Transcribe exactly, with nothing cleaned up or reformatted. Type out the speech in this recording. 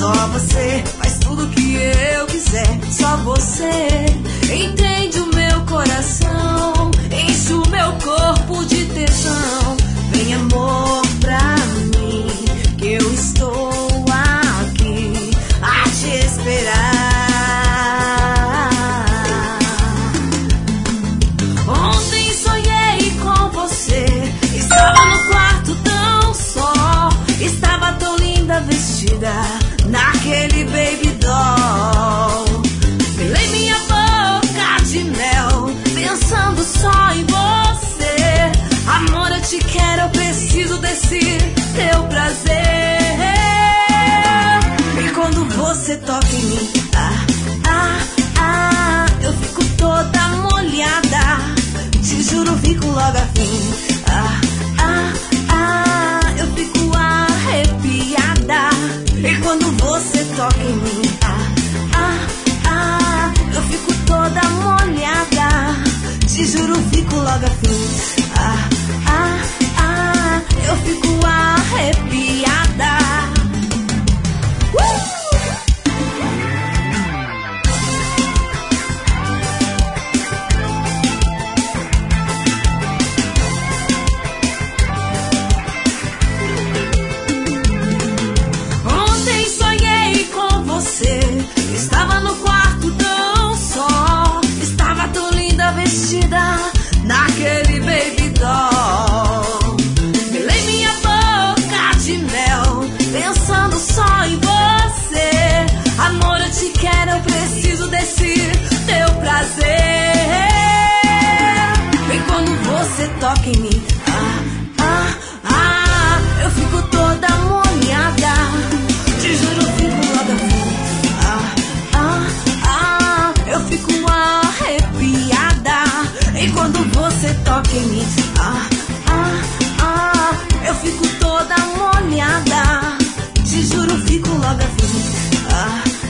Só você faz tudo que eu quiser. Só você entende o meu coração, enche o meu corpo de tesão. Vem amor pra mim, que eu estou aqui a te esperar. Ontem sonhei com você, estava no quarto tão só, estava tão linda vestida naquele baby doll. Pelei minha boca de mel, pensando só em você. Amor, eu te quero, eu preciso desse teu prazer. E quando você toca em mim, ah, ah, ah, eu fico toda molhada. Te juro, fico logo afim. Ah, ah, ah, eu fico arrepiada. E quando você toca em mim, ah, ah, ah, eu fico toda molhada. Te juro, fico logo afim. Ah, ah, ah, eu fico arrepiada. Uh! Estava no quarto tão só, estava tão linda vestida naquele baby doll. Pelei minha boca de mel, pensando só em você. Amor, eu te quero, eu preciso desse teu prazer. E quando você toca em mim, ah, ah, ah, eu fico toda molhada. Te juro, eu fico logo assim. Eu fico arrepiada. E quando você toca em mim, ah, ah, ah, eu fico toda molhada. Te juro, fico logo assim. Ah,